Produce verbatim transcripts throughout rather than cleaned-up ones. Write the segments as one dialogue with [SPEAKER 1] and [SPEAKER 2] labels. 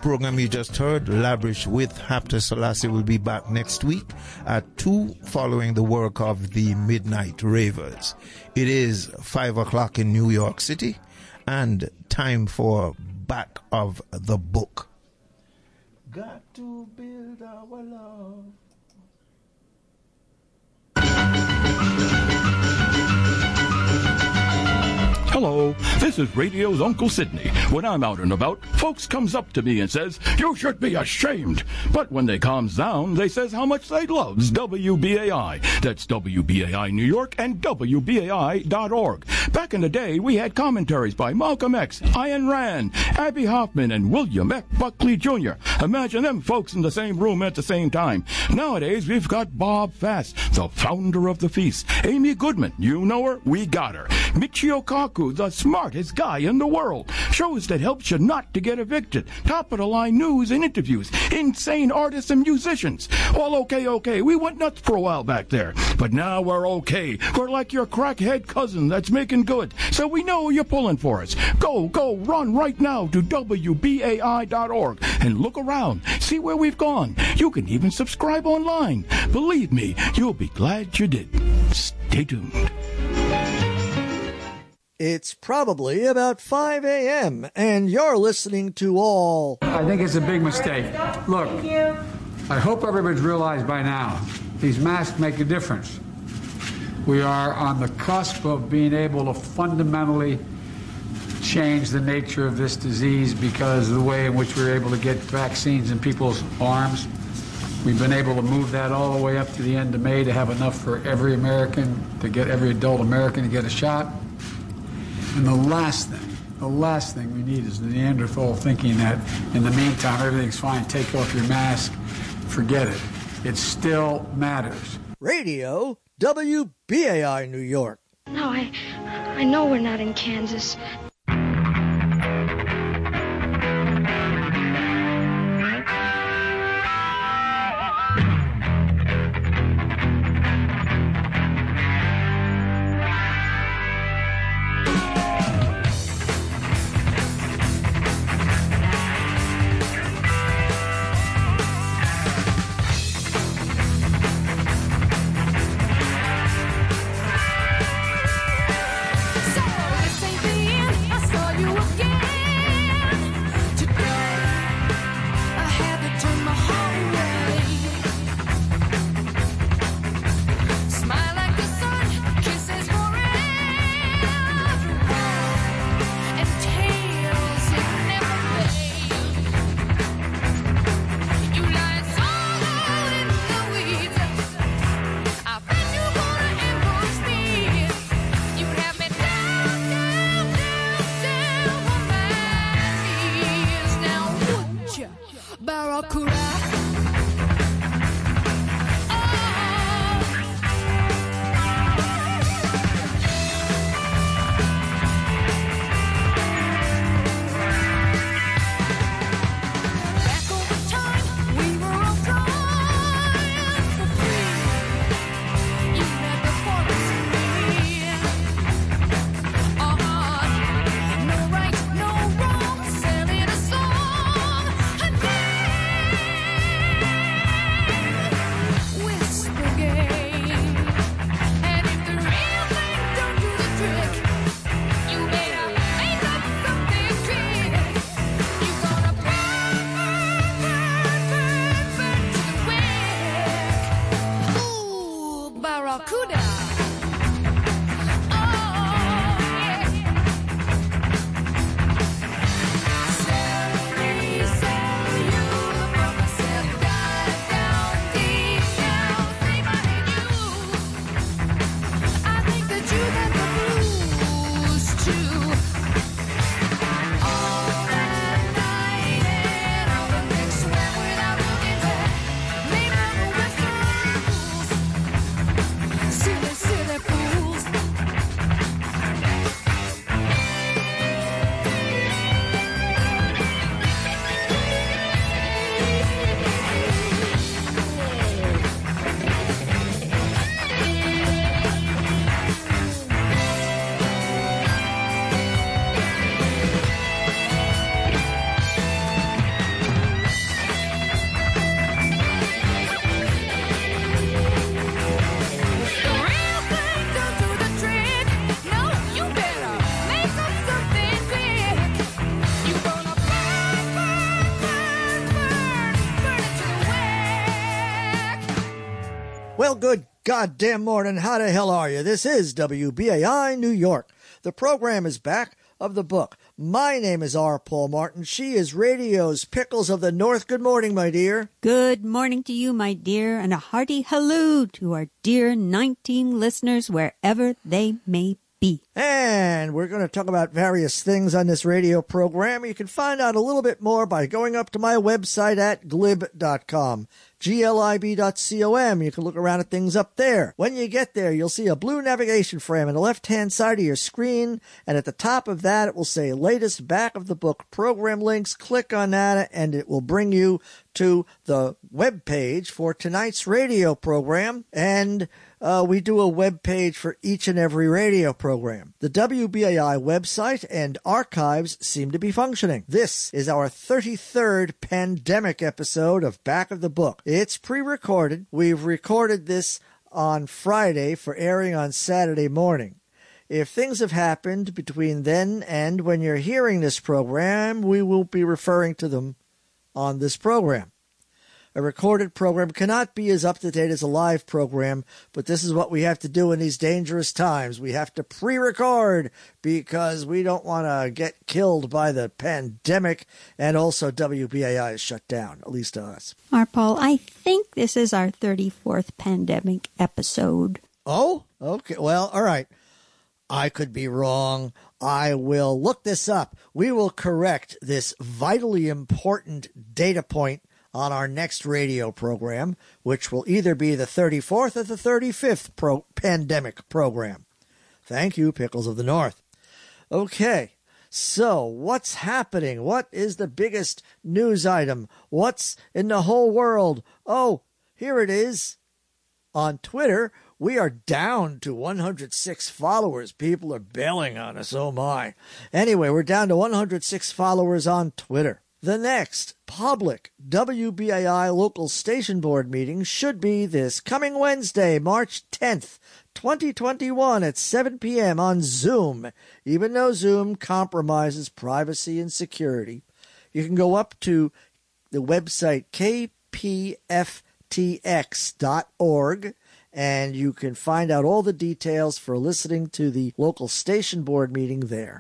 [SPEAKER 1] program you just heard, Labrish with Hapta Selassie, will be back next week at two following the work of the Midnight Ravers. It is five o'clock in New York City and time for Back of the Book. Got to build our love.
[SPEAKER 2] Hello, this is Radio's Uncle Sydney. When I'm out and about, folks comes up to me and says, "You should be ashamed." But when they calms down, they says how much they loves W B A I. That's W B A I New York and W B A I dot org. Back in the day, we had commentaries by Malcolm X, Ayn Rand, Abbie Hoffman, and William F. Buckley Junior Imagine them folks in the same room at the same time. Nowadays, we've got Bob Fast, the founder of the Feast. Amy Goodman, you know her? We got her. Michio Kaku, the smartest guy in the world. Shows that helps you not to get evicted. Top-of-the-line news and interviews. Insane artists and musicians. All okay, okay. We went nuts for a while back there. But now we're okay. We're like your crackhead cousin that's making good. So we know you're pulling for us. Go, go, run right now to W B A I dot org and look around. See where we've gone. You can even subscribe online. Believe me, you'll be glad you did. Stay tuned.
[SPEAKER 3] It's probably about five a.m., and you're listening to all...
[SPEAKER 4] I think it's a big mistake. Look, I hope everybody's realized by now, these masks make a difference. We are on the cusp of being able to fundamentally change the nature of this disease because of the way in which we're able to get vaccines in people's arms. We've been able to move that all the way up to the end of May to have enough for every American, to get every adult American to get a shot. And the last thing, the last thing we need is the Neanderthal thinking that in the meantime everything's fine, take off your mask, forget it. It still matters.
[SPEAKER 3] Radio W B A I New York.
[SPEAKER 5] No, I, I know we're not in Kansas.
[SPEAKER 6] Song
[SPEAKER 3] Well, good goddamn morning. How the hell are you? This is W B A I New York. The program is back of the book. My name is R. Paul Martin. She is radio's Pickles of the North. Good morning, my dear.
[SPEAKER 6] Good morning to you, my dear, and a hearty hello to our dear nineteen listeners wherever they may be.
[SPEAKER 3] And we're going to talk about various things on this radio program. You can find out a little bit more by going up to my website at glib dot com. G L I B dot com. You can look around at things up there. When you get there, you'll see a blue navigation frame on the left-hand side of your screen, and at the top of that, it will say latest back of the book program links. Click on that, and it will bring you to the web page for tonight's radio program, and uh, we do a web page for each and every radio program. The W B A I website and archives seem to be functioning. This is our thirty-third pandemic episode of Back of the Book. It's pre-recorded. We've recorded this on Friday for airing on Saturday morning. If things have happened between then and when you're hearing this program, we will be referring to them on this program. A recorded program cannot be as up-to-date as a live program, but this is what we have to do in these dangerous times. We have to pre-record because we don't want to get killed by the pandemic, and also W B A I is shut down, at least to us.
[SPEAKER 6] R. Paul, I think this is our thirty-fourth pandemic episode.
[SPEAKER 3] Oh? Okay. Well, all right. I could be wrong. I will look this up. We will correct this vitally important data point on our next radio program, which will either be the thirty-fourth or the thirty-fifth pro- pandemic program. Thank you, Pickles of the North. Okay, so what's happening? What is the biggest news item? What's in the whole world? Oh, here it is. On Twitter, we are down to one hundred six followers. People are bailing on us, oh my. Anyway, we're down to one hundred six followers on Twitter. The next public W B A I local station board meeting should be this coming Wednesday, March tenth, twenty twenty-one at seven p.m. on Zoom. Even though Zoom compromises privacy and security, you can go up to the website k p f t x dot org and you can find out all the details for listening to the local station board meeting there.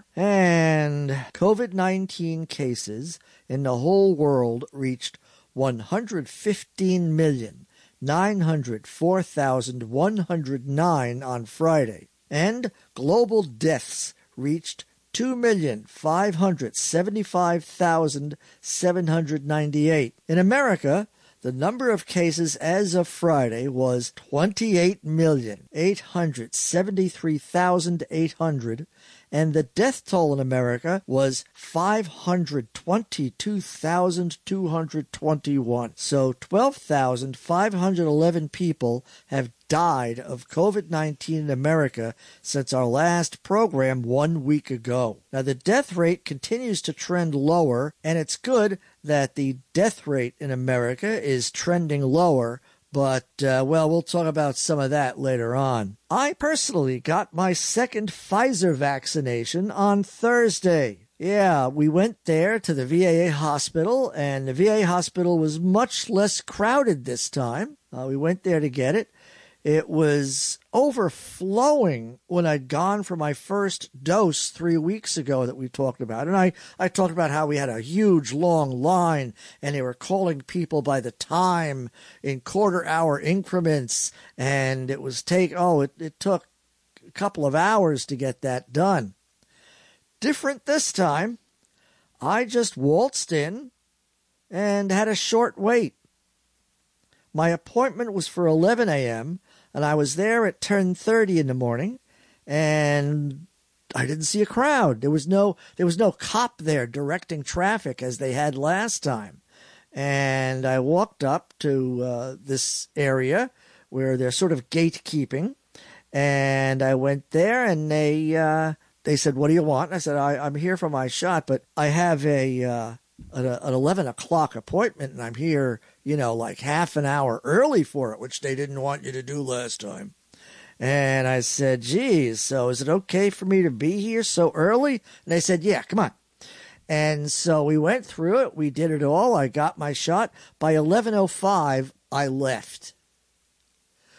[SPEAKER 3] And COVID nineteen cases in the whole world reached one hundred fifteen million, nine hundred four thousand one hundred nine on Friday. And global deaths reached two million, five hundred seventy-five thousand, seven hundred ninety-eight. In America, the number of cases as of Friday was twenty-eight million, eight hundred seventy-three thousand eight hundred, and the death toll in America was five hundred twenty-two thousand two hundred twenty-one. So twelve thousand five hundred eleven people have died of COVID nineteen in America since our last program one week ago. Now, the death rate continues to trend lower, and it's good that the death rate in America is trending lower, but, uh, well, we'll talk about some of that later on. I personally got my second Pfizer vaccination on Thursday. Yeah, we went there to the V A hospital, and the V A hospital was much less crowded this time. Uh, we went there to get it. It was overflowing when I'd gone for my first dose three weeks ago that we talked about. And I, I talked about how we had a huge, long line, and they were calling people by the time in quarter-hour increments. And it was take, oh, it, it took a couple of hours to get that done. Different this time. I just waltzed in and had a short wait. My appointment was for eleven a.m., and I was there at ten thirty in the morning, and I didn't see a crowd. There was no there was no cop there directing traffic as they had last time. And I walked up to uh, this area where they're sort of gatekeeping, and I went there, and they uh, they said, "What do you want?" And I said, I, "I'm here for my shot, but I have a uh, an, an eleven o'clock appointment, and I'm here, you know, like half an hour early for it, which they didn't want you to do last time." And I said, "Geez, so is it okay for me to be here so early?" And they said, "Yeah, come on." And so we went through it. We did it all. I got my shot. By eleven oh five, I left.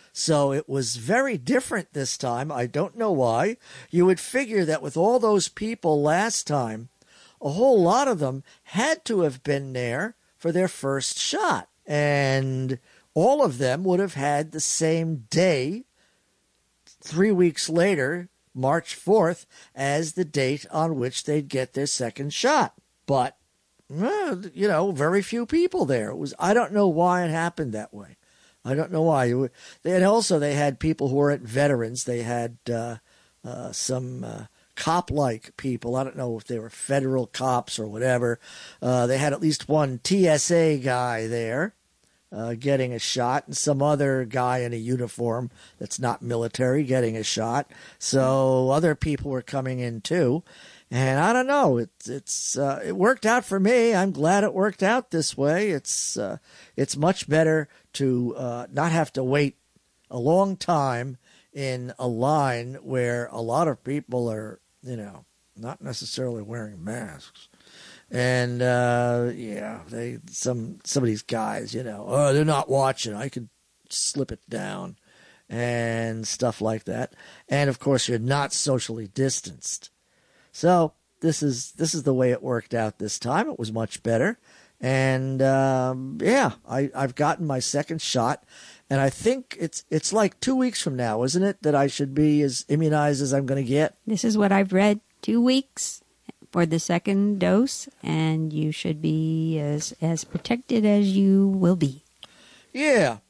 [SPEAKER 3] So it was very different this time. I don't know why. You would figure that with all those people last time, a whole lot of them had to have been there for their first shot. And all of them would have had the same day, three weeks later, March fourth, as the date on which they'd get their second shot. But, well, you know, very few people there. It was, I don't know why it happened that way. I don't know why. They had also, they had people who were at veterans. They had uh, uh, some uh, cop-like people. I don't know if they were federal cops or whatever. Uh, they had at least one T S A guy there uh, getting a shot, and some other guy in a uniform that's not military getting a shot. So other people were coming in too. And I don't know, it's it's uh, it worked out for me. I'm glad it worked out this way. It's uh, it's much better to uh, not have to wait a long time in a line where a lot of people are, you know, not necessarily wearing masks. And uh, yeah, they some some of these guys, you know, oh, they're not watching. I could slip it down and stuff like that. And of course, you're not socially distanced. So this is this is the way it worked out this time. It was much better. And um, yeah, I, I've gotten my second shot. And I think it's it's like two weeks from now, isn't it, that I should be as immunized as I'm going to get?
[SPEAKER 6] This is what I've read. Two weeks for the second dose, and you should be as, as protected as you will be.
[SPEAKER 3] Yeah.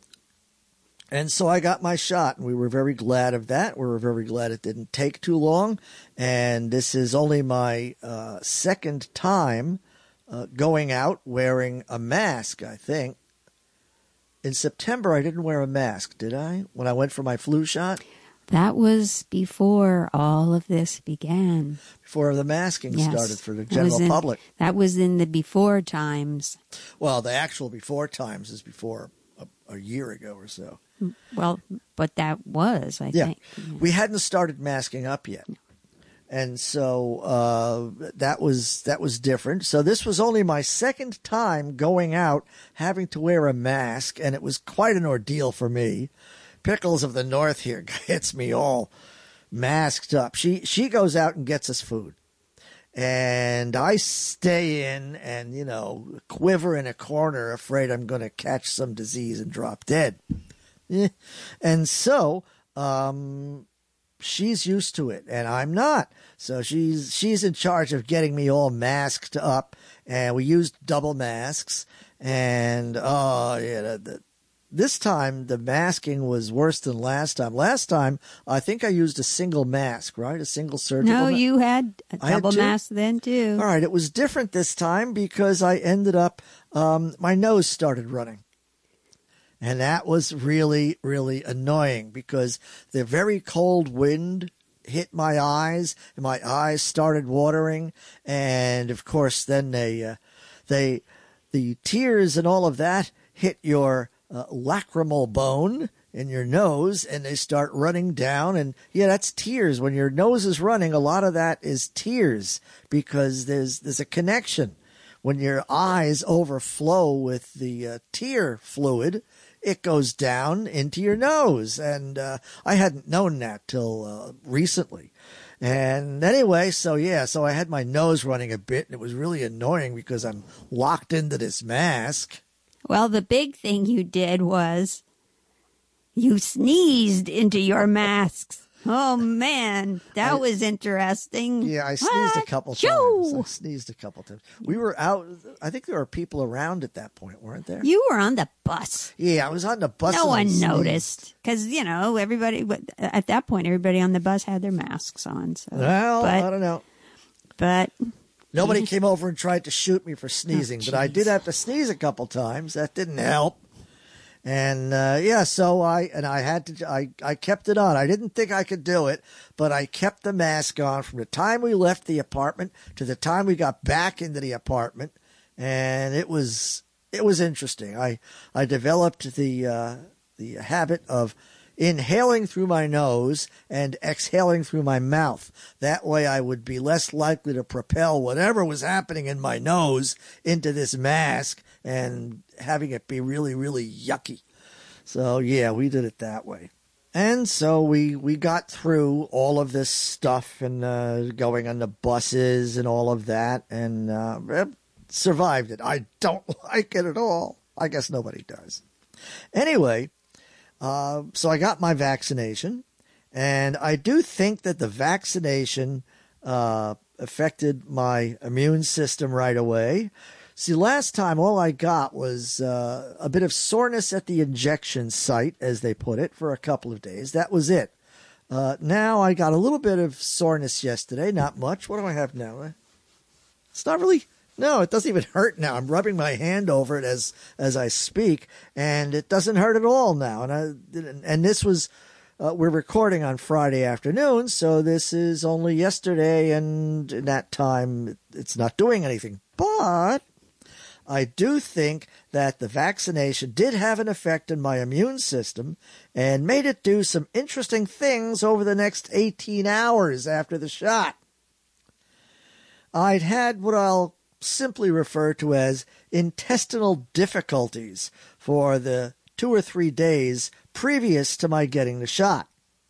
[SPEAKER 3] And so I got my shot, and we were very glad of that. We were very glad it didn't take too long. And this is only my uh, second time uh, going out wearing a mask, I think. In September, I didn't wear a mask, did I, when I went for my flu shot?
[SPEAKER 6] That was before all of this began.
[SPEAKER 3] Before the masking
[SPEAKER 6] yes.
[SPEAKER 3] started for the general
[SPEAKER 6] in,
[SPEAKER 3] public.
[SPEAKER 6] That was in the before times.
[SPEAKER 3] Well, the actual before times is before a, a year ago or so.
[SPEAKER 6] Well, but that was, I
[SPEAKER 3] yeah.
[SPEAKER 6] think.
[SPEAKER 3] Yeah. We hadn't started masking up yet. No. And so uh, that was that was different. So this was only my second time going out having to wear a mask, and it was quite an ordeal for me. Pickles of the North here gets me all masked up. She she goes out and gets us food. And I stay in and, you know, quiver in a corner, afraid I'm going to catch some disease and drop dead. And so um, she's used to it, and I'm not. So she's she's in charge of getting me all masked up, and we used double masks. And oh yeah, the, the, this time the masking was worse than last time. Last time I think I used a single mask, right? A single surgical.
[SPEAKER 6] No,
[SPEAKER 3] ma-
[SPEAKER 6] you had a double
[SPEAKER 3] had
[SPEAKER 6] mask then too.
[SPEAKER 3] All right, it was different this time because I ended up um, my nose started running. And that was really, really annoying because the very cold wind hit my eyes and my eyes started watering. And of course, then they, uh, they, the tears and all of that hit your uh, lacrimal bone in your nose and they start running down. And yeah, that's tears. When your nose is running, a lot of that is tears because there's, there's a connection. When your eyes overflow with the uh, tear fluid, it goes down into your nose. And uh, I hadn't known that till uh, recently. And anyway, so yeah, so I had my nose running a bit, and it was really annoying because I'm locked into this mask.
[SPEAKER 6] Well, the big thing you did was you sneezed into your masks. Oh, man, that I, was interesting.
[SPEAKER 3] Yeah, I sneezed a couple
[SPEAKER 6] Achoo!
[SPEAKER 3] times. I sneezed a couple times. We were out. I think there were people around at that point, weren't there?
[SPEAKER 6] You were on the bus.
[SPEAKER 3] Yeah, I was on the bus.
[SPEAKER 6] No one noticed because, you know, everybody, at that point, everybody on the bus had their masks on. So.
[SPEAKER 3] Well,
[SPEAKER 6] but,
[SPEAKER 3] I don't know.
[SPEAKER 6] But
[SPEAKER 3] nobody
[SPEAKER 6] just,
[SPEAKER 3] came over and tried to shoot me for sneezing, oh, but I did have to sneeze a couple times. That didn't help. And, uh, yeah, so I, and I had to, I, I kept it on. I didn't think I could do it, but I kept the mask on from the time we left the apartment to the time we got back into the apartment. And it was, it was interesting. I, I developed the, uh, the habit of inhaling through my nose and exhaling through my mouth. That way I would be less likely to propel whatever was happening in my nose into this mask and having it be really, really yucky. So, yeah, we did it that way. And so we, we got through all of this stuff and uh, going on the buses and all of that and uh, survived it. I don't like it at all. I guess nobody does. Anyway, uh, so I got my vaccination, and I do think that the vaccination uh, affected my immune system right away. See, last time all I got was uh, a bit of soreness at the injection site, as they put it, for a couple of days. That was it. Uh, now I got a little bit of soreness yesterday, not much. What do I have now? It's not really, no, it doesn't even hurt now. I'm rubbing my hand over it as as I speak, and it doesn't hurt at all now. And I, and this was, uh, we're recording on Friday afternoon, so this is only yesterday, and in that time, it's not doing anything. But I do think that the vaccination did have an effect on my immune system and made it do some interesting things over the next eighteen hours after the shot. I'd had what I'll simply refer to as intestinal difficulties for the two or three days previous to my getting the shot.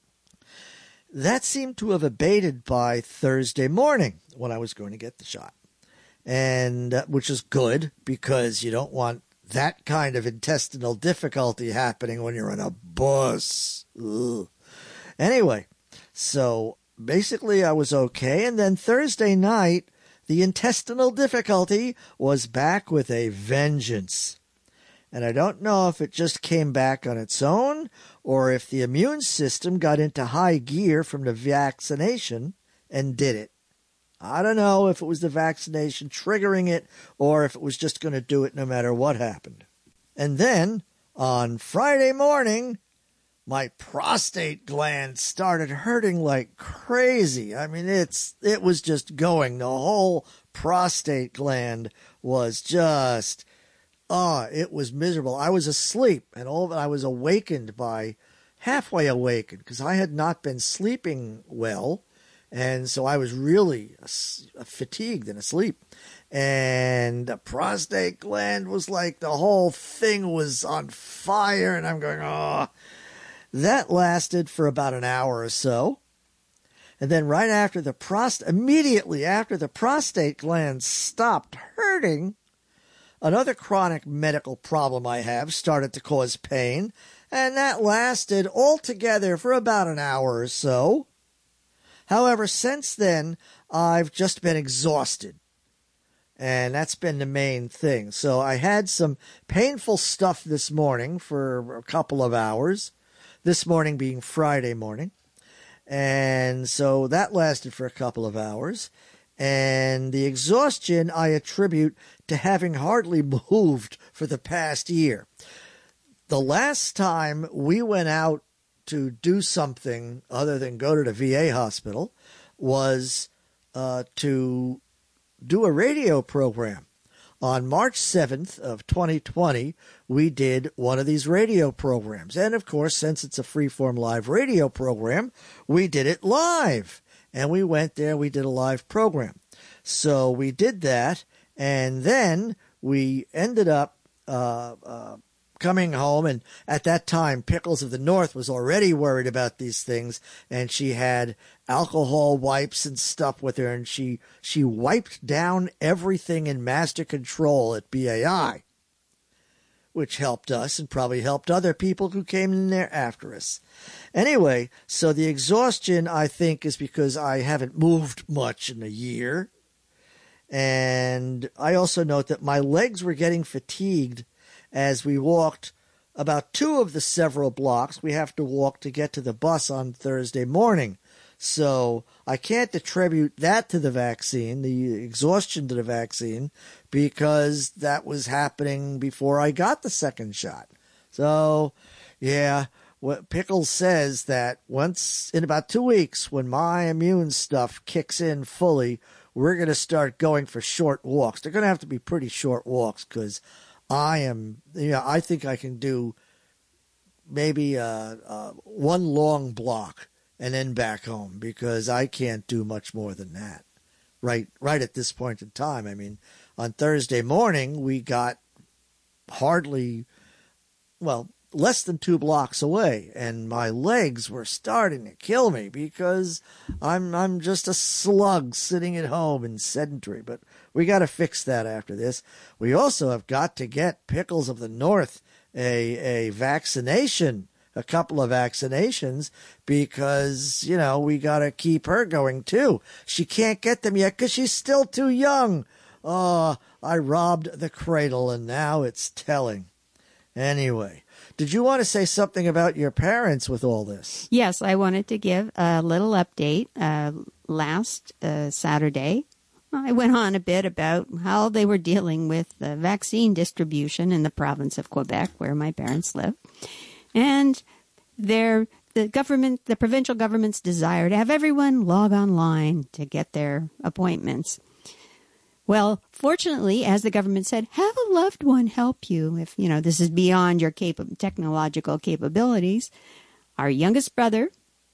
[SPEAKER 3] That seemed to have abated by Thursday morning when I was going to get the shot. And uh, which is good, because you don't want that kind of intestinal difficulty happening when you're on a bus. Ugh. Anyway, so basically I was okay. And then Thursday night, the intestinal difficulty was back with a vengeance. And I don't know if it just came back on its own or if the immune system got into high gear from the vaccination and did it. I don't know if it was the vaccination triggering it or if it was just going to do it no matter what happened. And then, on Friday morning, my prostate gland started hurting like crazy. I mean, it's it was just going. The whole prostate gland was just, oh, it was miserable. I was asleep, and all of it, I was awakened by, halfway awakened, because I had not been sleeping well. And so I was really fatigued and asleep. And the prostate gland was like the whole thing was on fire. And I'm going, oh. That lasted for about an hour or so. And then right after the prostate, immediately after the prostate gland stopped hurting, another chronic medical problem I have started to cause pain. And that lasted altogether for about an hour or so. However, since then, I've just been exhausted, and that's been the main thing. So I had some painful stuff this morning for a couple of hours, this morning being Friday morning, and so that lasted for a couple of hours, and the exhaustion I attribute to having hardly moved for the past year. The last time we went out to do something other than go to the V A hospital was uh, to do a radio program. On March seventh of twenty twenty, we did one of these radio programs. And, of course, since it's a freeform live radio program, we did it live. And we went there, we did a live program. So we did that, and then we ended up uh, uh, coming home, and at that time, Pickles of the North was already worried about these things, and she had alcohol wipes and stuff with her, and she she wiped down everything in master control at B A I, which helped us and probably helped other people who came in there after us. Anyway, so the exhaustion, I think, is because I haven't moved much in a year, and I also note that my legs were getting fatigued as we walked about two of the several blocks we have to walk to get to the bus on Thursday morning. So I can't attribute that to the vaccine, the exhaustion to the vaccine, because that was happening before I got the second shot. So, yeah, what Pickles says that once in about two weeks, when my immune stuff kicks in fully, we're going to start going for short walks. They're going to have to be pretty short walks because I am, you know, I think I can do maybe uh, uh, one long block and then back home because I can't do much more than that right right at this point in time. I mean, on Thursday morning, we got hardly, well, less than two blocks away, and my legs were starting to kill me because I'm I'm just a slug sitting at home and sedentary. But we got to fix that after this. We also have got to get Pickles of the North a a vaccination, a couple of vaccinations, because, you know, we got to keep her going too. She can't get them yet because she's still too young. Oh, I robbed the cradle, and now it's telling. Anyway, did you want to say something about your parents with all this?
[SPEAKER 6] Yes, I wanted to give a little update. Uh, last uh, Saturday, I went on a bit about how they were dealing with the vaccine distribution in the province of Quebec, where my parents live, and their the government, the provincial government's desire to have everyone log online to get their appointments. Well, fortunately, as the government said, have a loved one help you if, you know, this is beyond your cap- technological capabilities. Our youngest brother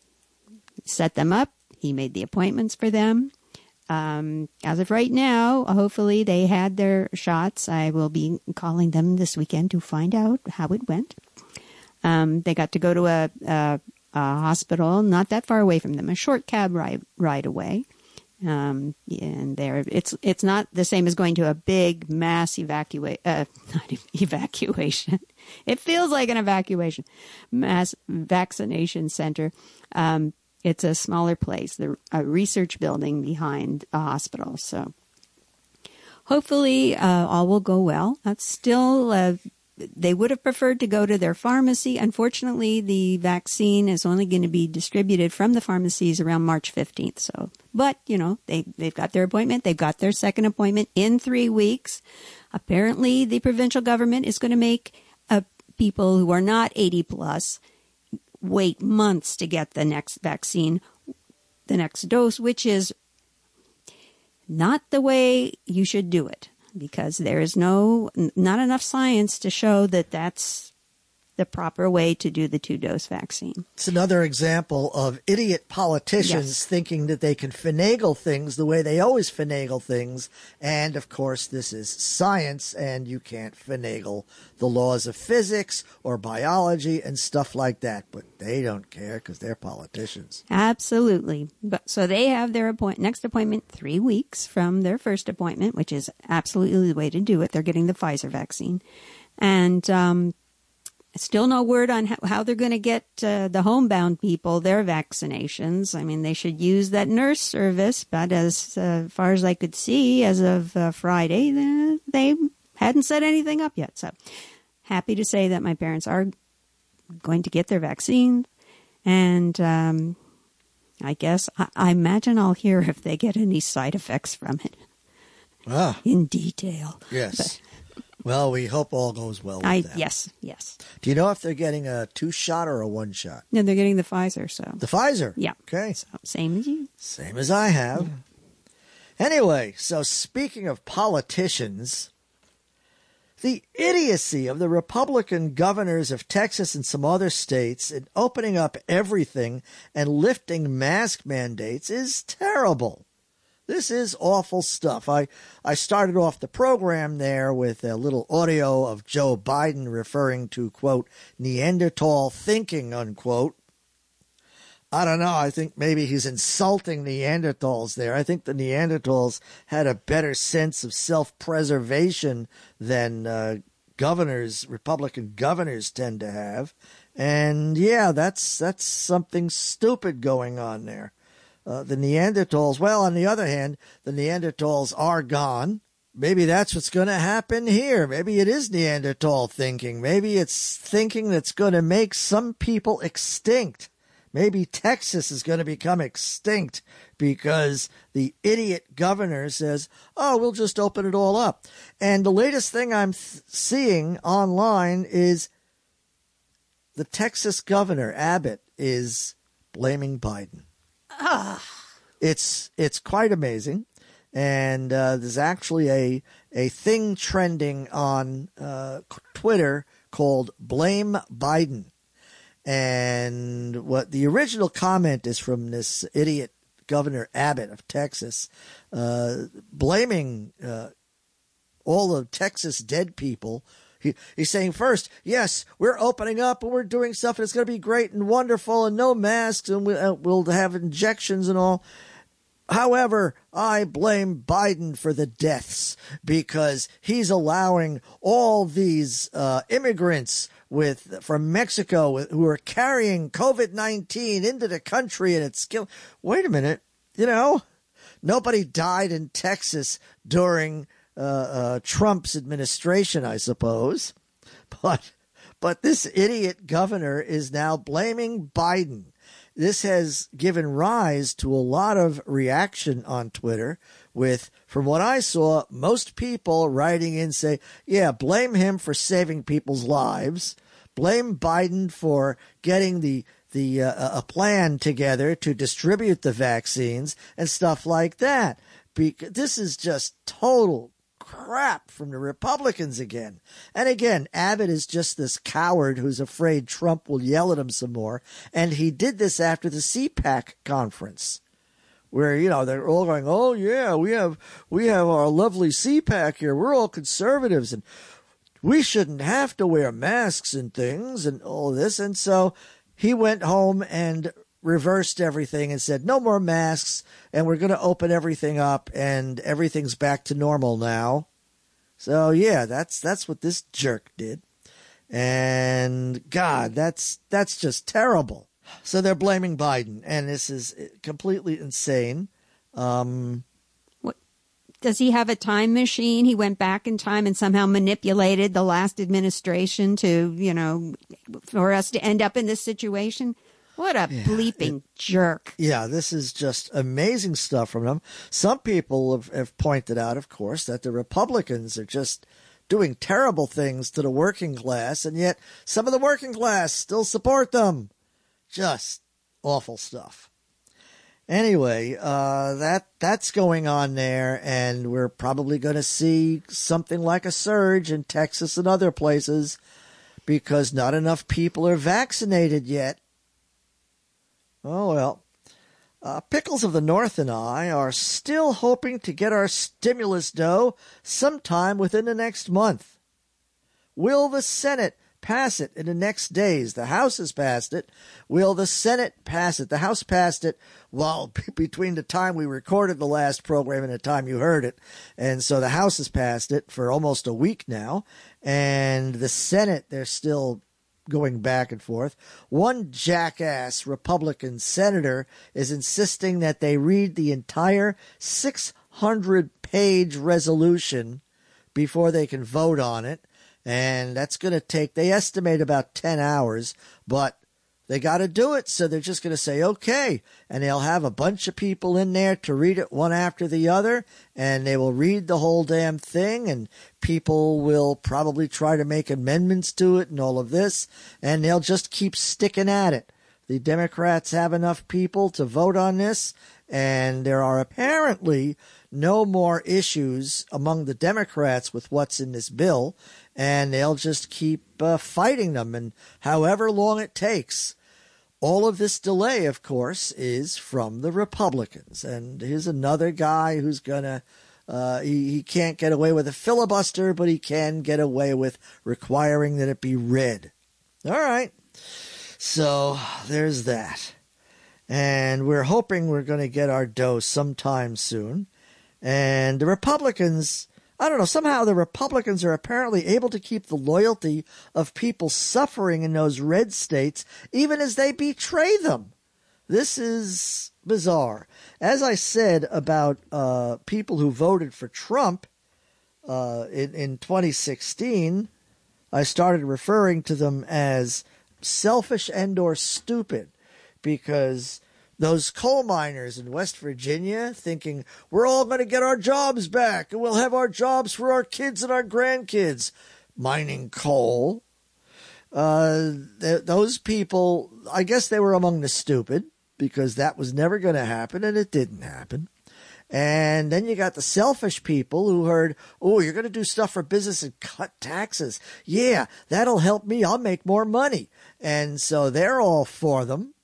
[SPEAKER 6] set them up. He made the appointments for them. Um, as of right now, hopefully they had their shots. I will be calling them this weekend to find out how it went. Um, they got to go to a, a, a hospital not that far away from them, a short cab ride, ride away. Um, and there, it's it's not the same as going to a big mass evacuate, uh, not evacuation. It feels like an evacuation, mass vaccination center. Um, it's a smaller place, the a research building behind a hospital. So hopefully uh, all will go well. That's still. Uh, They would have preferred to go to their pharmacy. Unfortunately, the vaccine is only going to be distributed from the pharmacies around March fifteenth. So, but, you know, they, they've got their appointment. They've got their second appointment in three weeks. Apparently, the provincial government is going to make uh, people who are not eighty plus wait months to get the next vaccine, the next dose, which is not the way you should do it. Because there is no, not enough science to show that that's the proper way to do the two-dose vaccine.
[SPEAKER 3] It's another example of idiot politicians
[SPEAKER 6] Yes.
[SPEAKER 3] thinking that they can finagle things the way they always finagle things. And, of course, this is science, and you can't finagle the laws of physics or biology and stuff like that. But they don't care because they're politicians.
[SPEAKER 6] Absolutely. But so they have their appoint, next appointment three weeks from their first appointment, which is absolutely the way to do it. They're getting the Pfizer vaccine. And um, still no word on how, how they're going to get uh, the homebound people their vaccinations. I mean, they should use that nurse service, but as uh, far as I could see, as of uh, Friday, they, they hadn't set anything up yet. So happy to say that my parents are going to get their vaccine, and um, I guess I, I imagine I'll hear if they get any side effects from it.
[SPEAKER 3] Ah,
[SPEAKER 6] in detail.
[SPEAKER 3] yes.
[SPEAKER 6] But,
[SPEAKER 3] well, we hope all goes well with
[SPEAKER 6] I
[SPEAKER 3] that.
[SPEAKER 6] yes, yes.
[SPEAKER 3] Do you know if they're getting a two-shot or a one-shot?
[SPEAKER 6] No, they're getting the Pfizer, so
[SPEAKER 3] The Pfizer?
[SPEAKER 6] yeah.
[SPEAKER 3] Okay.
[SPEAKER 6] So, same as you.
[SPEAKER 3] Same as I have. Anyway, so speaking of politicians, the idiocy of the Republican governors of Texas and some other states in opening up everything and lifting mask mandates is terrible. This is awful stuff. I, I started off the program there with a little audio of Joe Biden referring to, quote, Neanderthal thinking, unquote. I don't know. I think maybe he's insulting Neanderthals there. I think the Neanderthals had a better sense of self-preservation than uh, governors, Republican governors tend to have. And yeah, that's that's something stupid going on there. Uh, the Neanderthals, well, on the other hand, the Neanderthals are gone. Maybe that's what's going to happen here. Maybe it is Neanderthal thinking. Maybe it's thinking that's going to make some people extinct. Maybe Texas is going to become extinct because the idiot governor says, oh, we'll just open it all up. And the latest thing I'm th- seeing online is the Texas governor, Abbott, is blaming Biden.
[SPEAKER 6] Ah.
[SPEAKER 3] It's it's quite amazing. And uh, there's actually a, a thing trending on uh, Twitter called Blame Biden. And what the original comment is from this idiot Governor Abbott of Texas, uh, blaming uh, all the Texas dead people, he, he's saying first, yes, we're opening up and we're doing stuff and it's going to be great and wonderful and no masks and we, uh, we'll have injections and all. However, I blame Biden for the deaths because he's allowing all these uh, immigrants with from Mexico with, who are carrying COVID nineteen into the country, and it's kill. Wait a minute, you know, nobody died in Texas during uh, uh, Trump's administration, I suppose, but but this idiot governor is now blaming Biden. This has given rise to a lot of reaction on Twitter with, from what I saw, most people writing in say, yeah, blame him for saving people's lives. Blame Biden for getting the the uh, a plan together to distribute the vaccines and stuff like that. Because this is just total crap from the Republicans again. And again, Abbott is just this coward who's afraid Trump will yell at him some more. And he did this after the C PAC conference, where, you know, they're all going, oh, yeah, we have we have our lovely C PAC here. We're all conservatives and we shouldn't have to wear masks and things and all this. And so he went home and reversed everything and said, no more masks, and we're going to open everything up, and everything's back to normal now. So, yeah, that's that's what this jerk did. And, God, that's that's just terrible. So they're blaming Biden, and this is completely insane. Um,
[SPEAKER 6] what, does he have a time machine? He went back in time and somehow manipulated the last administration to, you know, for us to end up in this situation? What a yeah, bleeping it, jerk.
[SPEAKER 3] Yeah, this is just amazing stuff from them. Some people have, have pointed out, of course, that the Republicans are just doing terrible things to the working class, and yet some of the working class still support them. Just awful stuff. Anyway, uh, that that's going on there, and we're probably going to see something like a surge in Texas and other places because not enough people are vaccinated yet. Oh, well, uh, Pickles of the North and I are still hoping to get our stimulus dough sometime within the next month. Will the Senate pass it in the next days? The House has passed it. Will the Senate pass it? The House passed it well between the time we recorded the last program and the time you heard it. And so the House has passed it for almost a week now. And the Senate, they're still going back and forth. One jackass Republican senator is insisting that they read the entire six hundred page resolution before they can vote on it. And that's going to take, they estimate about ten hours, but they got to do it. So they're just going to say, okay. And they'll have a bunch of people in there to read it one after the other. And they will read the whole damn thing. And people will probably try to make amendments to it and all of this. And they'll just keep sticking at it. The Democrats have enough people to vote on this. And there are apparently no more issues among the Democrats with what's in this bill. And they'll just keep uh, fighting them. And however long it takes. All of this delay, of course, is from the Republicans. And here's another guy who's going to, uh, he, he can't get away with a filibuster, but he can get away with requiring that it be read. All right. So there's that. And we're hoping we're going to get our dough sometime soon. And the Republicans, I don't know, somehow the Republicans are apparently able to keep the loyalty of people suffering in those red states, even as they betray them. This is bizarre. As I said about uh, people who voted for Trump uh, in, in twenty sixteen, I started referring to them as selfish and or stupid because those coal miners in West Virginia thinking we're all going to get our jobs back and we'll have our jobs for our kids and our grandkids mining coal. Uh, th- those people, I guess they were among the stupid because that was never going to happen and it didn't happen. And then you got the selfish people who heard, oh, you're going to do stuff for business and cut taxes. Yeah, that'll help me. I'll make more money. And so they're all for them.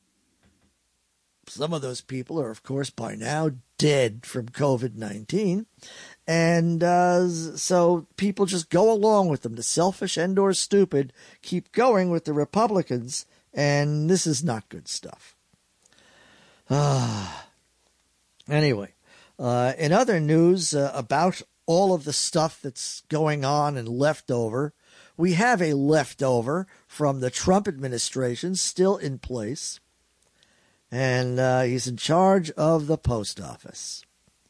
[SPEAKER 3] Some of those people are, of course, by now dead from COVID nineteen. And uh, so people just go along with them. The selfish and or stupid keep going with the Republicans, and this is not good stuff. Ah. Anyway, uh, in other news uh, about all of the stuff that's going on and leftover, we have a leftover from the Trump administration still in place, and uh, he's in charge of the post office.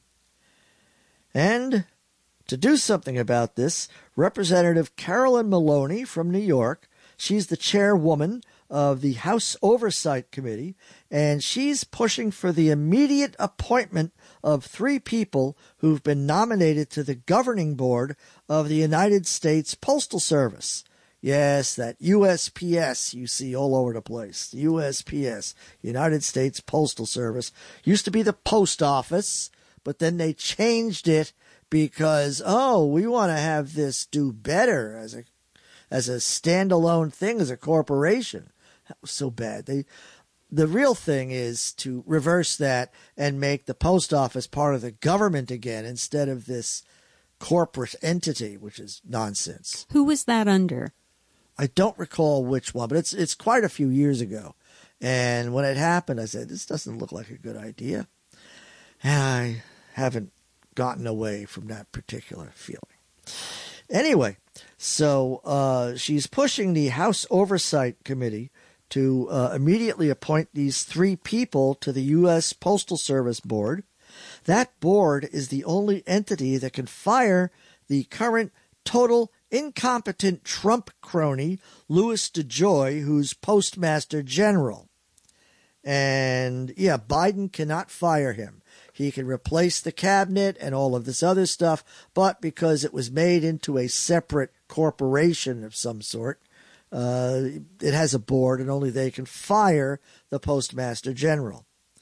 [SPEAKER 3] And to do something about this, Representative Carolyn Maloney from New York, she's the chairwoman of the House Oversight Committee, and she's pushing for the immediate appointment of three people who've been nominated to the governing board of the United States Postal Service. Yes, that U S P S you see all over the place. U S P S, United States Postal Service, used to be the post office, but then they changed it because, oh, we want to have this do better as a as a standalone thing, as a corporation. That was so bad. They, the real thing is to reverse that and make the post office part of the government again instead of this corporate entity, which is nonsense.
[SPEAKER 6] Who was that under?
[SPEAKER 3] I don't recall which one, but it's it's quite a few years ago. And when it happened, I said, this doesn't look like a good idea. And I haven't gotten away from that particular feeling. Anyway, so uh, she's pushing the House Oversight Committee to uh, immediately appoint these three people to the U S Postal Service Board. That board is the only entity that can fire the current total incompetent Trump crony, Louis DeJoy, who's Postmaster General. And, yeah, Biden cannot fire him. He can replace the cabinet and all of this other stuff, but because it was made into a separate corporation of some sort, uh, it has a board, and only they can fire the Postmaster General.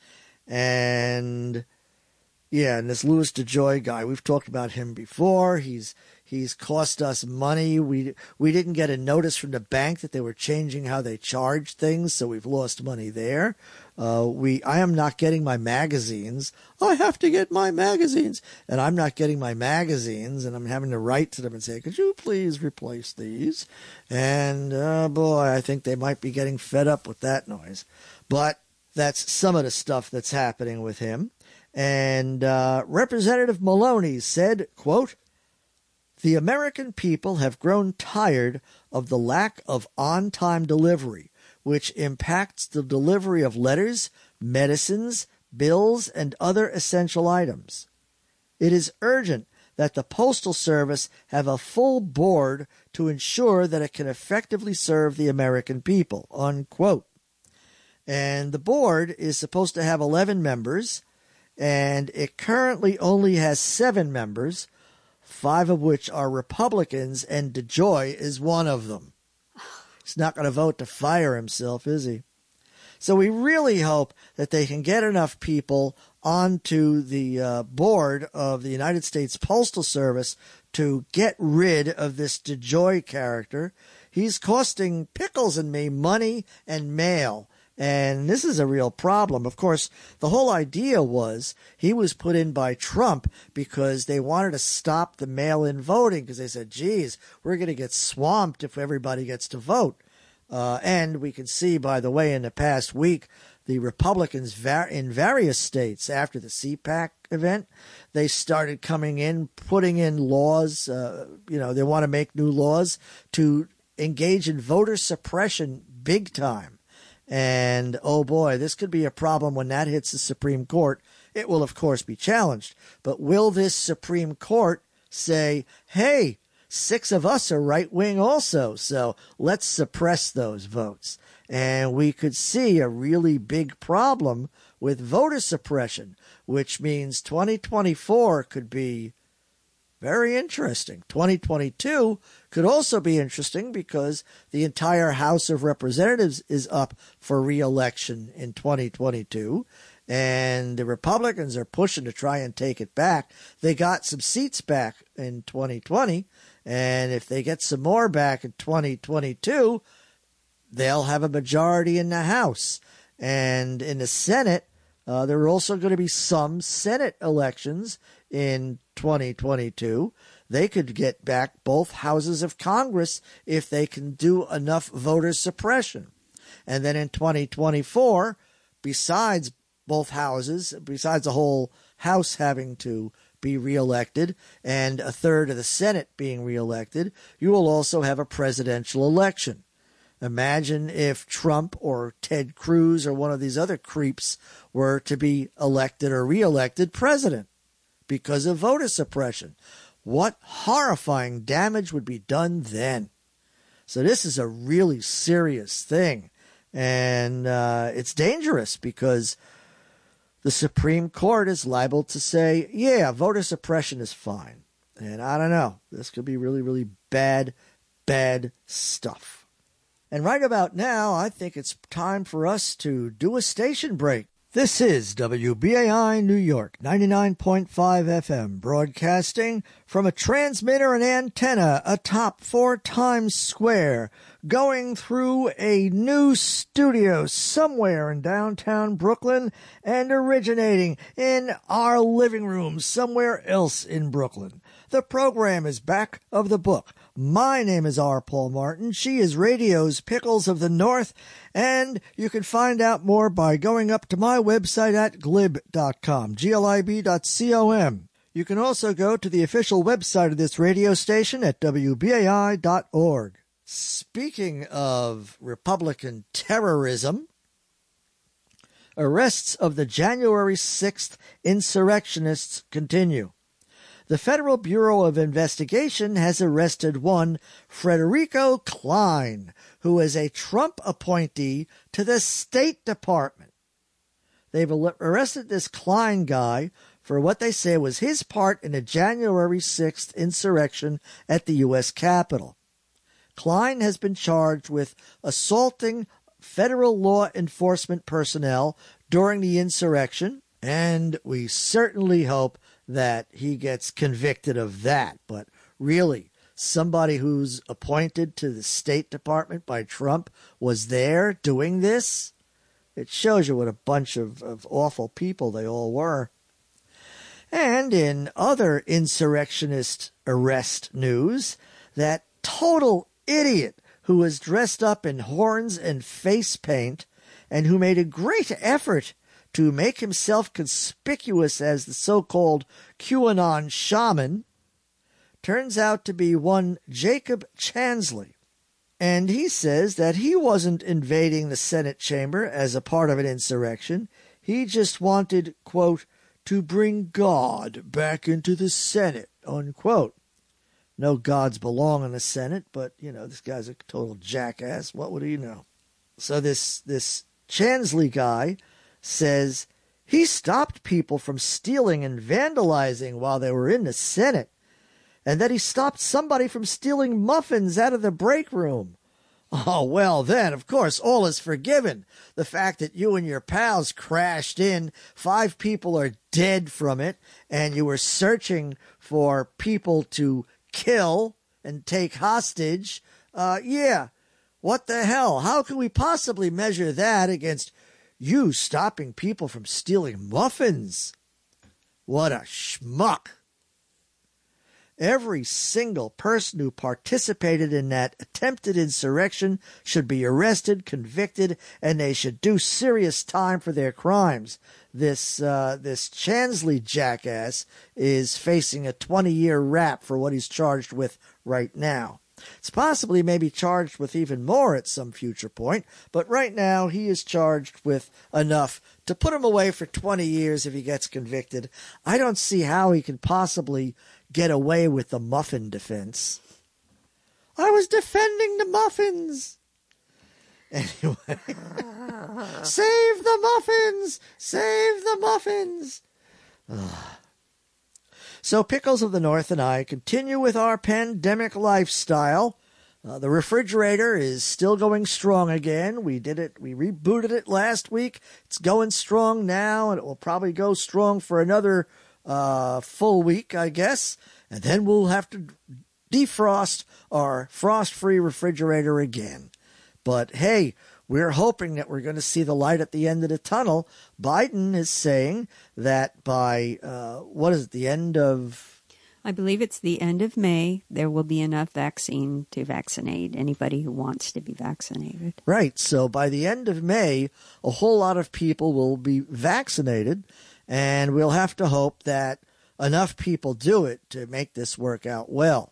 [SPEAKER 3] And, yeah, and this Louis DeJoy guy, we've talked about him before. He's He's cost us money. We we didn't get a notice from the bank that they were changing how they charge things, so we've lost money there. Uh, we I am not getting my magazines. I have to get my magazines, and I'm not getting my magazines, and I'm having to write to them and say, could you please replace these? And, uh, boy, I think they might be getting fed up with that noise. But that's some of the stuff that's happening with him. And uh, Representative Maloney said, quote, "The American people have grown tired of the lack of on-time delivery, which impacts the delivery of letters, medicines, bills, and other essential items. It is urgent that the Postal Service have a full board to ensure that it can effectively serve the American people," unquote. And the board is supposed to have eleven members, and it currently only has seven members, five of which are Republicans, and DeJoy is one of them. He's not going to vote to fire himself, is he? So we really hope that they can get enough people onto the uh, board of the United States Postal Service to get rid of this DeJoy character. He's costing Pickles and me money and mail. And this is a real problem. Of course, the whole idea was he was put in by Trump because they wanted to stop the mail-in voting because they said, geez, we're going to get swamped if everybody gets to vote. Uh, and we can see, by the way, in the past week, the Republicans var- in various states after the C PAC event, they started coming in, putting in laws. Uh, you know, they want to make new laws to engage in voter suppression big time. And, oh boy, this could be a problem when that hits the Supreme Court. It will, of course, be challenged. But will this Supreme Court say, hey, six of us are right-wing also, so let's suppress those votes? And we could see a really big problem with voter suppression, which means twenty twenty-four could be very interesting. twenty twenty-two could also be interesting because the entire House of Representatives is up for re-election in twenty twenty-two, and the Republicans are pushing to try and take it back. They got some seats back in twenty twenty, and if they get some more back in twenty twenty-two, they'll have a majority in the House. And in the Senate, Uh, there are also going to be some Senate elections in twenty twenty-two. They could get back both houses of Congress if they can do enough voter suppression. And then in twenty twenty-four, besides both houses, besides the whole House having to be reelected and a third of the Senate being reelected, you will also have a presidential election. Imagine if Trump or Ted Cruz or one of these other creeps were to be elected or reelected president because of voter suppression. What horrifying damage would be done then? So this is a really serious thing. And uh, it's dangerous because the Supreme Court is liable to say, yeah, voter suppression is fine. And I don't know. This could be really, really bad, bad stuff. And right about now, I think it's time for us to do a station break. This is W B A I New York, ninety-nine point five F M, broadcasting from a transmitter and antenna atop four Times Square, going through a new studio somewhere in downtown Brooklyn and originating in our living room somewhere else in Brooklyn. The program is Back of the Book. My name is R. Paul Martin. She is radio's Pickles of the North, and you can find out more by going up to my website at glib dot com, G L I B dot com. You can also go to the official website of this radio station at W B A I dot org. Speaking of Republican terrorism, arrests of the January sixth insurrectionists continue. The Federal Bureau of Investigation has arrested one Frederico Klein, who is a Trump appointee to the State Department. They've arrested this Klein guy for what they say was his part in the January sixth insurrection at the U S Capitol. Klein has been charged with assaulting federal law enforcement personnel during the insurrection, and we certainly hope that he gets convicted of that. But really, somebody who's appointed to the State Department by Trump was there doing this? It shows you what a bunch of, of awful people they all were. And in other insurrectionist arrest news, that total idiot who was dressed up in horns and face paint and who made a great effort to make himself conspicuous as the so-called QAnon shaman, turns out to be one Jacob Chansley. And he says that he wasn't invading the Senate chamber as a part of an insurrection. He just wanted, quote, to bring God back into the Senate, unquote. No gods belong in the Senate, but, you know, this guy's a total jackass. What would he know? So this, this Chansley guy says he stopped people from stealing and vandalizing while they were in the Senate, and that he stopped somebody from stealing muffins out of the break room. Oh, well, then, of course, all is forgiven. The fact that you and your pals crashed in, five people are dead from it, and you were searching for people to kill and take hostage. Uh, yeah, what the hell? How can we possibly measure that against you stopping people from stealing muffins? What a schmuck. Every single person who participated in that attempted insurrection should be arrested, convicted, and they should do serious time for their crimes. This uh, this Chansley jackass is facing a twenty-year rap for what he's charged with right now. It's possibly maybe charged with even more at some future point, but right now he is charged with enough to put him away for twenty years if he gets convicted. I don't see how he can possibly get away with the muffin defense. I was defending the muffins. Anyway, save the muffins! Save the muffins! Ugh. So Pickles of the North and I continue with our pandemic lifestyle. Uh, the refrigerator is still going strong again. We did it. We rebooted it last week. It's going strong now, and it will probably go strong for another uh, full week, I guess. And then we'll have to defrost our frost-free refrigerator again. But hey, we're hoping that we're going to see the light at the end of the tunnel. Biden is saying that by, uh, what is it, the end of...
[SPEAKER 6] I believe it's the end of May, there will be enough vaccine to vaccinate anybody who wants to be vaccinated.
[SPEAKER 3] Right. So by the end of May, a whole lot of people will be vaccinated, and we'll have to hope that enough people do it to make this work out well.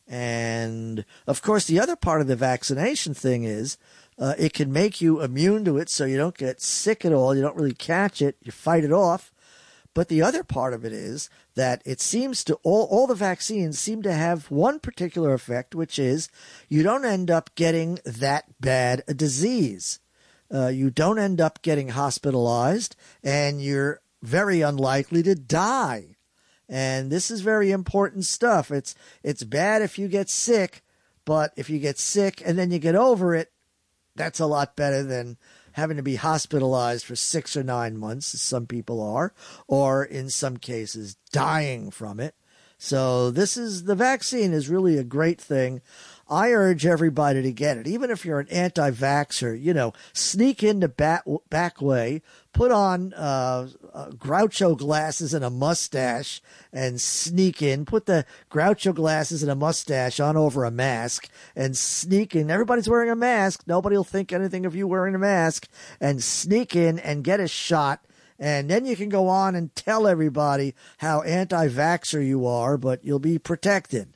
[SPEAKER 3] And, of course, the other part of the vaccination thing is uh, it can make you immune to it so you don't get sick at all. You don't really catch it. You fight it off. But the other part of it is that it seems to all, all the vaccines seem to have one particular effect, which is you don't end up getting that bad a disease. Uh, you don't end up getting hospitalized, and you're very unlikely to die. And this is very important stuff. It's it's bad if you get sick, but if you get sick and then you get over it, that's a lot better than having to be hospitalized for six or nine months, as some people are, or in some cases dying from it. So this is the vaccine is really a great thing. I urge everybody to get it. Even if you're an anti-vaxxer, you know, sneak in the back, back way, put on uh, uh, Groucho glasses and a mustache and sneak in. Put the Groucho glasses and a mustache on over a mask and sneak in. Everybody's wearing a mask. Nobody will think anything of you wearing a mask. And sneak in and get a shot. And then you can go on and tell everybody how anti-vaxxer you are, but you'll be protected.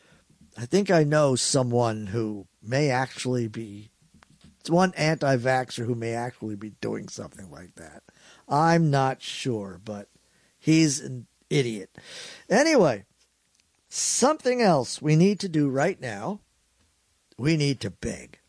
[SPEAKER 3] I think I know someone who may actually be, it's one anti-vaxxer who may actually be doing something like that. I'm not sure, but he's an idiot. Anyway, something else we need to do right now, we need to beg.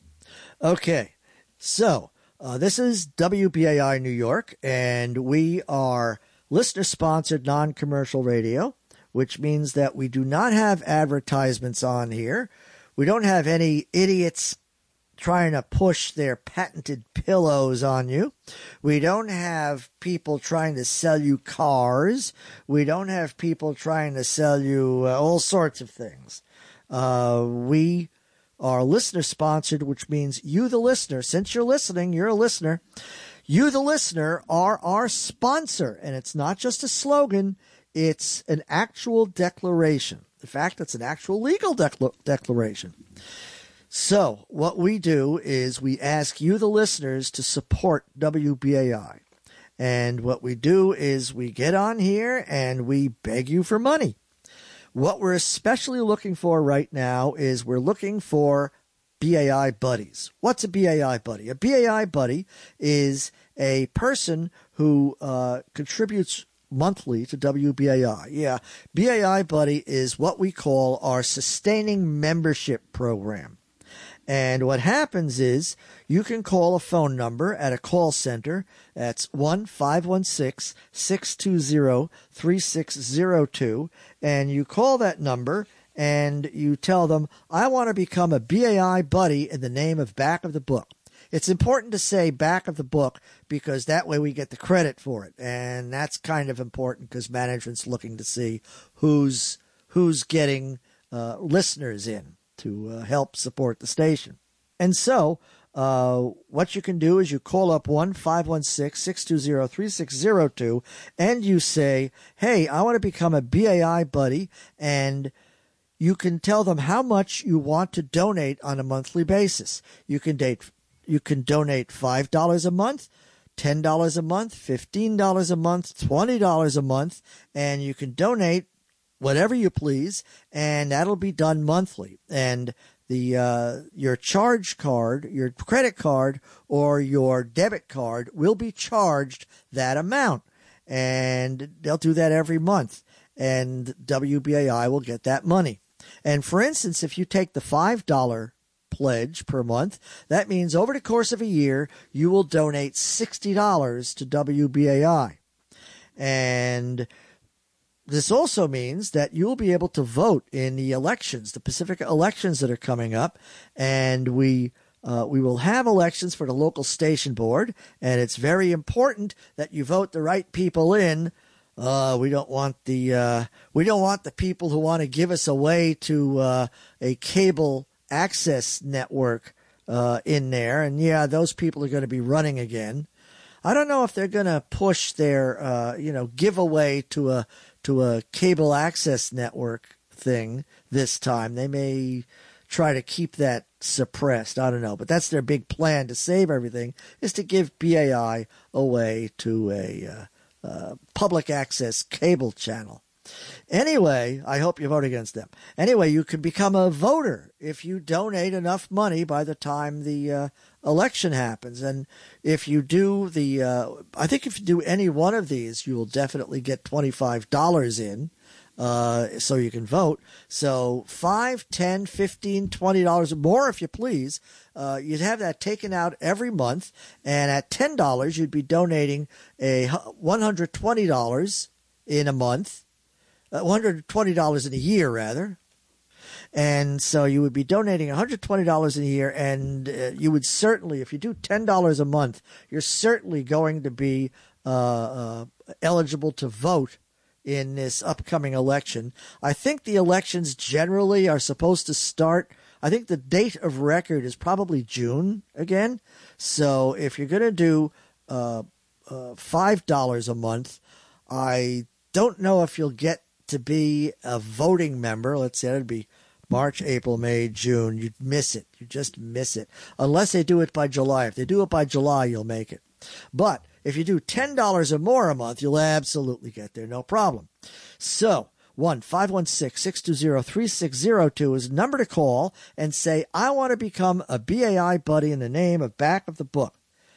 [SPEAKER 3] Okay, so uh, this is W B A I New York, and we are listener-sponsored non-commercial radio, which means that we do not have advertisements on here. We don't have any idiots trying to push their patented pillows on you. We don't have people trying to sell you cars. We don't have people trying to sell you uh, all sorts of things. Uh, we are listener-sponsored, which means you, the listener, since you're listening, you're a listener, you, the listener, are our sponsor. And it's not just a slogan. It's an actual declaration. In fact, it's an actual legal decla- declaration. So what we do is we ask you, the listeners, to support W B A I. And what we do is we get on here and we beg you for money. What we're especially looking for right now is we're looking for B A I buddies. What's a B A I buddy? A B A I buddy is a person who uh, contributes monthly to W B A I. Yeah, B A I Buddy is what we call our sustaining membership program. And what happens is you can call a phone number at a call center. That's one five one six, six two zero, three six zero two. And you call that number and you tell them, I want to become a B A I buddy in the name of Back of the Book. It's important to say back of the book because that way we get the credit for it. And that's kind of important because management's looking to see who's who's getting uh, listeners in to uh, help support the station. And so uh, what you can do is you call up one five one six, six two zero, three six zero two and you say, hey, I want to become a B A I buddy, and you can tell them how much you want to donate on a monthly basis. You can date You can donate five dollars a month, ten dollars a month, fifteen dollars a month, twenty dollars a month, and you can donate whatever you please, and that'll be done monthly. And the uh, your charge card, your credit card, or your debit card will be charged that amount, and they'll do that every month, and W B A I will get that money. And for instance, if you take the five dollars pledge per month, that means over the course of a year, you will donate sixty dollars to W B A I. And this also means that you'll be able to vote in the elections, the Pacific elections that are coming up. And we uh, we will have elections for the local station board. And it's very important that you vote the right people in. Uh, we don't want the uh, we don't want the people who want to give us away to uh, a cable access network uh, in there. And yeah, those people are going to be running again. I don't know if they're going to push their, uh, you know, giveaway to a to a cable access network thing this time. They may try to keep that suppressed. I don't know, but that's their big plan to save everything, is to give B A I away to a uh, uh, public access cable channel. Anyway, I hope you vote against them. Anyway, you can become a voter if you donate enough money by the time the uh, election happens. And if you do the, uh, I think if you do any one of these, you will definitely get twenty-five dollars in. Uh, so you can vote. So five, ten, fifteen, twenty dollars or more, if you please. Uh, you'd have that taken out every month. And at ten dollars, you'd be donating a one hundred twenty dollars in a month, uh, one hundred twenty dollars in a year, rather. And so you would be donating one hundred twenty dollars in a year. And uh, you would certainly, if you do ten dollars a month, you're certainly going to be uh, uh, eligible to vote in this upcoming election. I think the elections generally are supposed to start, I think the date of record is probably June again. So if you're going to do uh, uh, five dollars a month, I don't know if you'll get to be a voting member. Let's say it'd be March, April, May, June. You'd miss it. You just miss it. Unless they do it by July. If they do it by July, you'll make it. But if you do ten dollars or more a month, you'll absolutely get there, no problem. So, one five one six, six two zero, three six zero two is a number to call and say, I want to become a B A I buddy in the name of back of the book.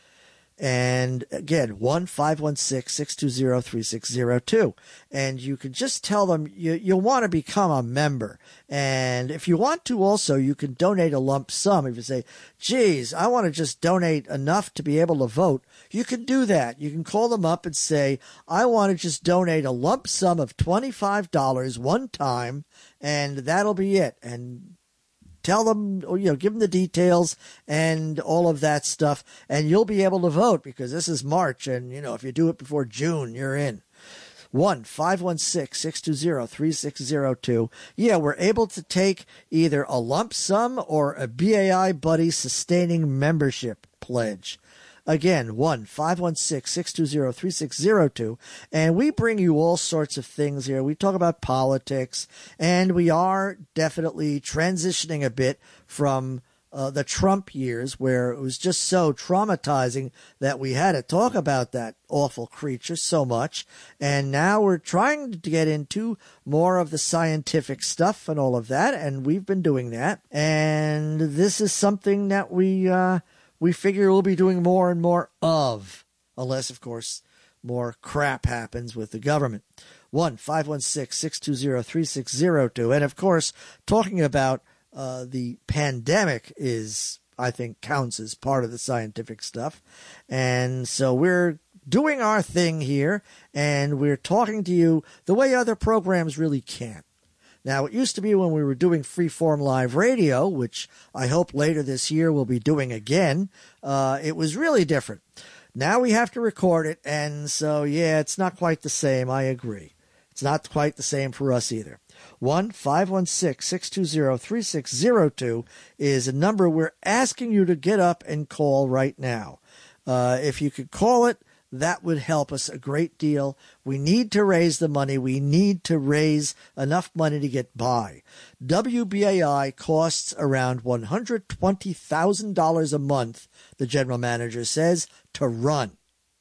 [SPEAKER 3] And again, one five one six, six two zero, three six zero two. And you can just tell them you, you want to become a member. And if you want to also, you can donate a lump sum. If you say, geez, I want to just donate enough to be able to vote, you can do that. You can call them up and say, I want to just donate a lump sum of twenty-five dollars one time, and that'll be it. And tell them, or, you know, give them the details and all of that stuff, and you'll be able to vote, because this is March, and, you know, if you do it before June, you're in. one five one six, six two zero, three six zero two. Yeah, we're able to take either a lump sum or a B A I Buddy sustaining membership pledge. Again, one five one six, six two zero, three six zero two. And we bring you all sorts of things here. We talk about politics, and we are definitely transitioning a bit from uh, the Trump years, where it was just so traumatizing that we had to talk about that awful creature so much. And now we're trying to get into more of the scientific stuff and all of that, and we've been doing that. And this is something that we... Uh, we figure we'll be doing more and more of, unless, of course, more crap happens with the government. one five one six, six two zero, three six zero two. And, of course, talking about uh, the pandemic is, I think, counts as part of the scientific stuff. And so we're doing our thing here, and we're talking to you the way other programs really can't. Now, it used to be when we were doing Freeform Live Radio, which I hope later this year we'll be doing again, uh, it was really different. Now we have to record it, and so, yeah, it's not quite the same. I agree. It's not quite the same for us either. one five one six, six two zero, three six zero two is a number we're asking you to get up and call right now. Uh, if you could call it, that would help us a great deal. We need to raise the money. We need to raise enough money to get by. W B A I costs around one hundred twenty thousand dollars a month, the general manager says, to run.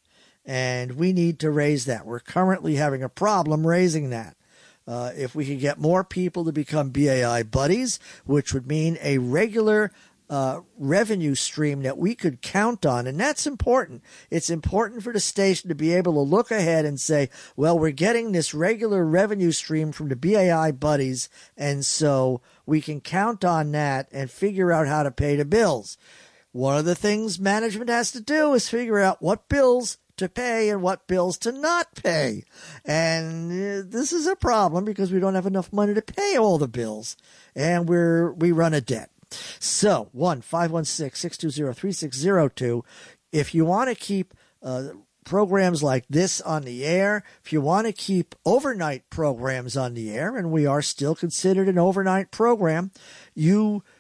[SPEAKER 3] And we need to raise that. We're currently having a problem raising that. Uh, if we could get more people to become B A I buddies, which would mean a regular Uh, revenue stream that we could count on. And that's important. It's important for the station to be able to look ahead and say, well, we're getting this regular revenue stream from the B A I buddies, and so we can count on that and figure out how to pay the bills. One of the things management has to do is figure out what bills to pay and what bills to not pay. And uh, this is a problem because we don't have enough money to pay all the bills, and we're we run a debt. So, one five one six, six two zero, three six zero two. If you want to keep uh, programs like this on the air, if you want to keep overnight programs on the air, and we are still considered an overnight program, you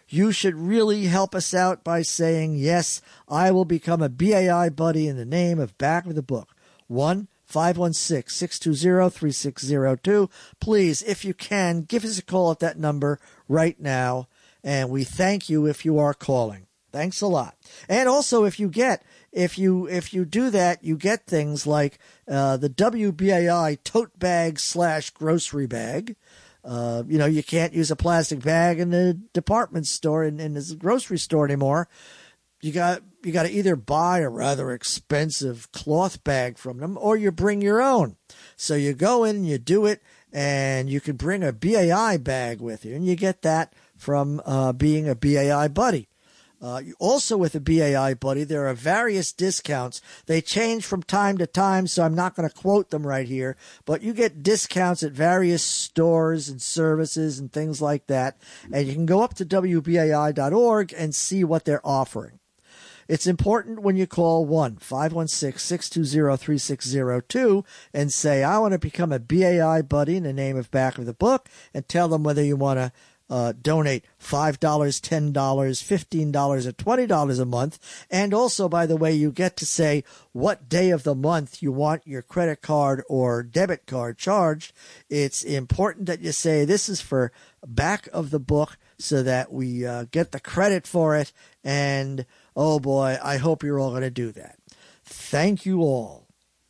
[SPEAKER 3] you should really help us out by saying, yes, I will become a B A I buddy in the name of Back of the Book. one five one six, six two zero, three six zero two. Please, if you can, give us a call at that number right now, and we thank you if you are calling. Thanks a lot. And also, if you get, if you if you do that, you get things like uh, the W B A I tote bag slash grocery bag. Uh, you know, you can't use a plastic bag in the department store in, in the grocery store anymore. You got you got to either buy a rather expensive cloth bag from them, or you bring your own. So you go in and you do it, and you can bring a B A I bag with you, and you get that from uh, being a B A I buddy. Uh, also with a B A I buddy, there are various discounts. They change from time to time, so I'm not going to quote them right here, but you get discounts at various stores and services and things like that, and you can go up to W B A I dot org and see what they're offering. It's important when you call one five one six, six two zero, three six zero two and say, I want to become a B A I buddy in the name of Back of the Book, and tell them whether you want to uh, donate five dollars, ten dollars, fifteen dollars, or twenty dollars a month. And also, by the way, you get to say what day of the month you want your credit card or debit card charged. It's important that you say this is for Back of the Book so that we uh, get the credit for it. And oh boy, I hope you're all going to do that. Thank you all.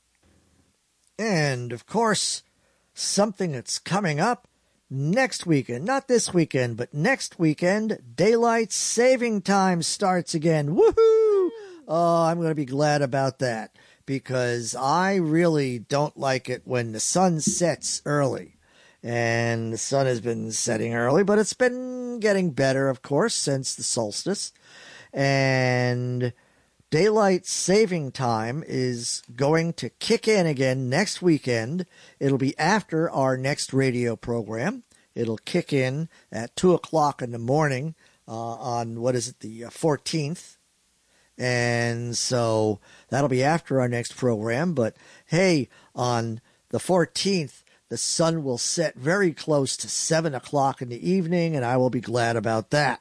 [SPEAKER 3] And of course, something that's coming up next weekend, not this weekend, but next weekend, daylight saving time starts again. Woohoo! Oh, I'm going to be glad about that, because I really don't like it when the sun sets early. And the sun has been setting early, but it's been getting better, of course, since the solstice. And daylight saving time is going to kick in again next weekend. It'll be after our next radio program. It'll kick in at two o'clock in the morning uh, on, what is it, the fourteenth. And so that'll be after our next program. But hey, on the fourteenth, the sun will set very close to seven o'clock in the evening, and I will be glad about that.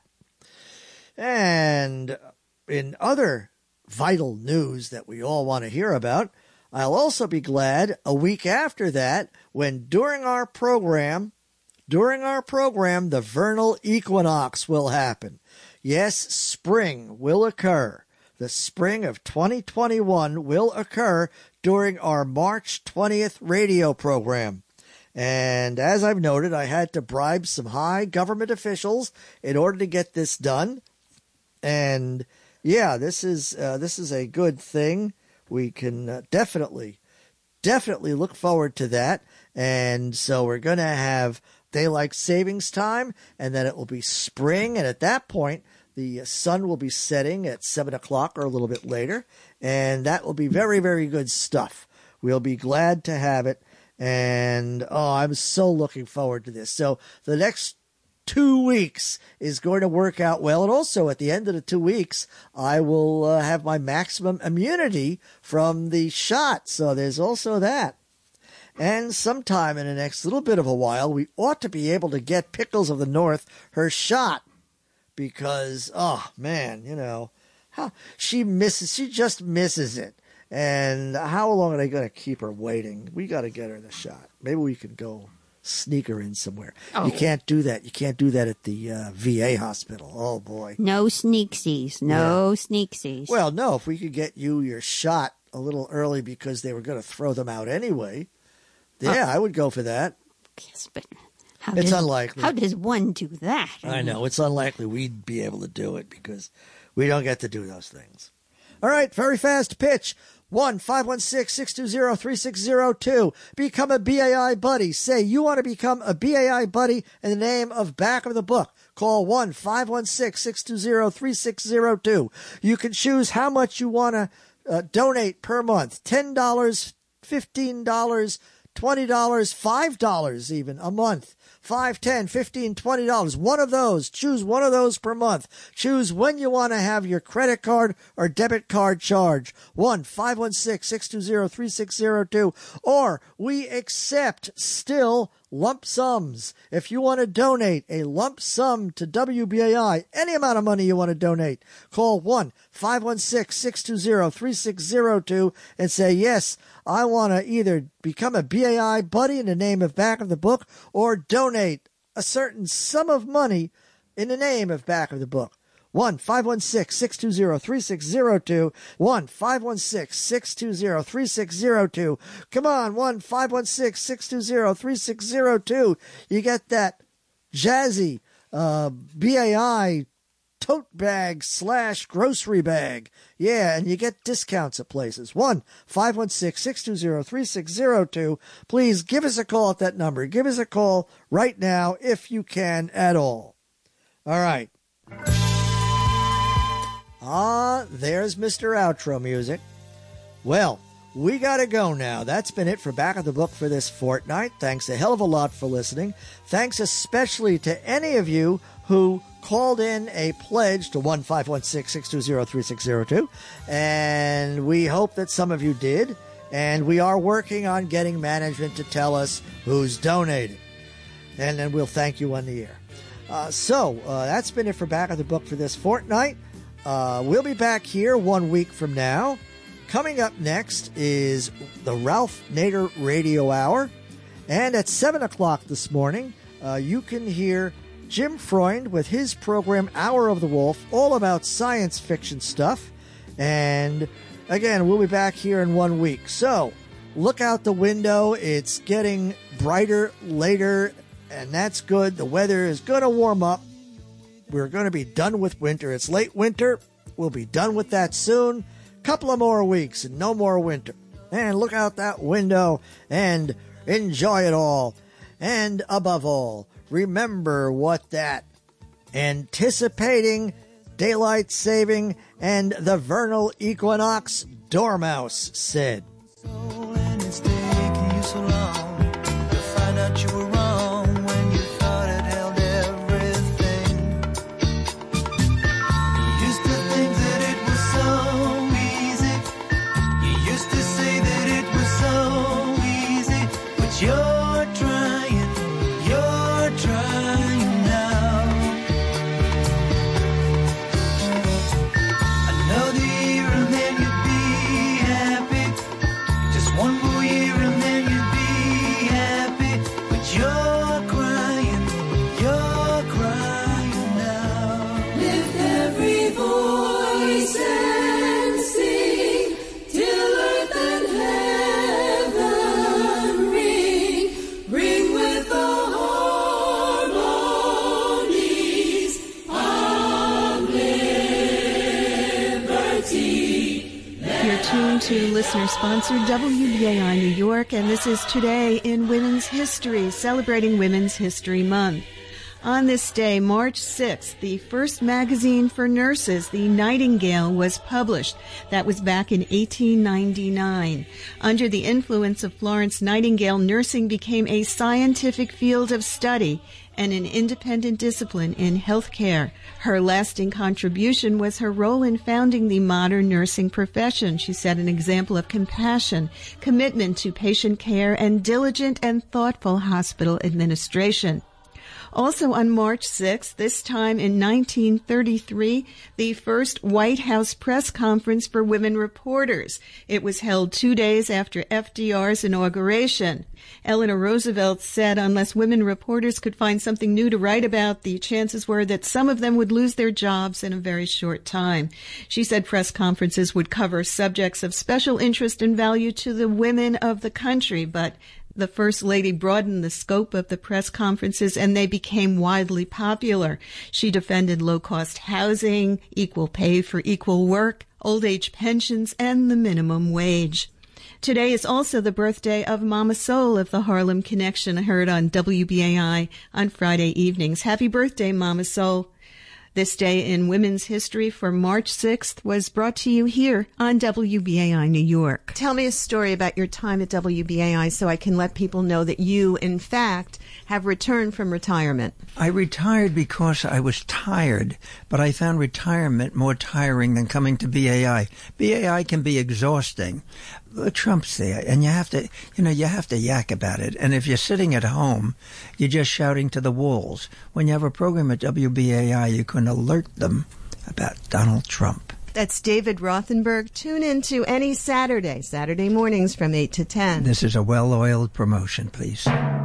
[SPEAKER 3] And in other vital news that we all want to hear about, I'll also be glad a week after that when during our program, during our program, the vernal equinox will happen. Yes, spring will occur. The spring of twenty twenty-one will occur during our March twentieth radio program. And as I've noted, I had to bribe some high government officials in order to get this done. And yeah, this is uh, this is a good thing. We can uh, definitely, definitely look forward to that. And so we're going to have daylight savings time, and then it will be spring. And at that point, the sun will be setting at seven o'clock or a little bit later. And that will be very, very good stuff. We'll be glad to have it. And oh, I'm so looking forward to this. So the next two weeks is going to work out well. And also at the end of the two weeks, I will uh, have my maximum immunity from the shot. So there's also that. And sometime in the next little bit of a while, we ought to be able to get Pickles of the North her shot. Because, oh man, you know, how she misses, she just misses it. And how long are they going to keep her waiting? We got to get her the shot. Maybe we can go sneak her in somewhere. Oh. You can't do that. You can't do that at the uh, V A hospital. Oh, boy.
[SPEAKER 6] No sneaksies. No yeah. sneaksies.
[SPEAKER 3] Well, no, if we could get you your shot a little early because they were going to throw them out anyway, yeah, oh. I would go for that.
[SPEAKER 6] Yes, but how
[SPEAKER 3] it's
[SPEAKER 6] does,
[SPEAKER 3] unlikely.
[SPEAKER 6] How does one do that?
[SPEAKER 3] I know. It's unlikely we'd be able to do it because we don't get to do those things. All right, very fast pitch. one five one six, six two zero, three six zero two. Become a B A I buddy. Say you want to become a B A I buddy in the name of Back of the Book. Call one five one six, six two zero, three six zero two. You can choose how much you want to uh, donate per month. ten dollars, fifteen dollars, twenty dollars, five dollars even a month. five, ten, fifteen, twenty dollars. One of those. Choose one of those per month. Choose when you want to have your credit card or debit card charged. one five one six, six two zero, three six zero two. Or we accept still lump sums. If you want to donate a lump sum to W B A I, any amount of money you want to donate, call one five one six, six two zero, three six zero two and say, yes, I want to either become a B A I buddy in the name of Back of the Book or donate a certain sum of money in the name of Back of the Book. one five one six, six two zero, three six zero two. one five one six, six two zero, three six zero two. Come on, one five one six, six two zero, three six zero two. You get that jazzy uh, B A I tote bag slash grocery bag. Yeah, and you get discounts at places. one five one six, six two zero, three six zero two. Please give us a call at that number. Give us a call right now if you can at all. All right. Ah, there's Mister Outro music. Well, we gotta go now. That's been it for Back of the Book for this fortnight. Thanks a hell of a lot for listening. Thanks especially to any of you who called in a pledge to one five one six, six two zero, three six zero two. And we hope that some of you did. And we are working on getting management to tell us who's donated. And then we'll thank you on the air. Uh, so, uh, that's been it for Back of the Book for this fortnight. Uh, we'll be back here one week from now. Coming up next is the Ralph Nader Radio Hour. And at seven o'clock this morning, uh, you can hear Jim Freund with his program Hour of the Wolf, all about science fiction stuff. And again, we'll be back here in one week. So look out the window. It's getting brighter later, and that's good. The weather is going to warm up. We're going to be done with winter. It's late winter. We'll be done with that soon. Couple of more weeks and no more winter. And look out that window and enjoy it all. And above all, remember what that anticipating daylight saving and the vernal equinox dormouse said.
[SPEAKER 7] And it's taken you so long to find out you were wrong when you thought it held everything. You used to think that it was so easy. You used to say that it was so easy, but you're trying, you're trying now. Another year and then you'd be happy. Just one more year and then you'd be happy. But you're crying, you're crying now.
[SPEAKER 8] Lift every voice and sing till earth and heaven ring. Ring with the harmonies of liberty.
[SPEAKER 9] You're tuned to listener-sponsored W B A I New York, and this is Today in Women's History, celebrating Women's History Month. On this day, March sixth, the first magazine for nurses, The Nightingale, was published. That was back in eighteen ninety-nine. Under the influence of Florence Nightingale, nursing became a scientific field of study and an independent discipline in healthcare. Her lasting contribution was her role in founding the modern nursing profession. She set an example of compassion, commitment to patient care, and diligent and thoughtful hospital administration. Also on March sixth, this time in nineteen thirty-three, the first White House press conference for women reporters. It was held two days after F D R's inauguration. Eleanor Roosevelt said unless women reporters could find something new to write about, the chances were that some of them would lose their jobs in a very short time. She said press conferences would cover subjects of special interest and value to the women of the country, but the First Lady broadened the scope of the press conferences, and they became widely popular. She defended low-cost housing, equal pay for equal work, old age pensions, and the minimum wage. Today is also the birthday of Mama Soul of the Harlem Connection, heard on W B A I on Friday evenings. Happy birthday, Mama Soul. This Day in Women's History for March sixth was brought to you here on W B A I New York. Tell me a story about your time at W B A I so I can let people know that you, in fact, have returned from retirement.
[SPEAKER 10] I retired because I was tired, but I found retirement more tiring than coming to B A I. B A I can be exhausting. Trump's there, and you have to, you know, you have to yak about it. And if you're sitting at home, you're just shouting to the walls. When you have a program at W B A I, you can alert them about Donald Trump.
[SPEAKER 9] That's David Rothenberg. Tune in to any Saturday, Saturday mornings from eight to ten.
[SPEAKER 10] This is a well-oiled promotion, please.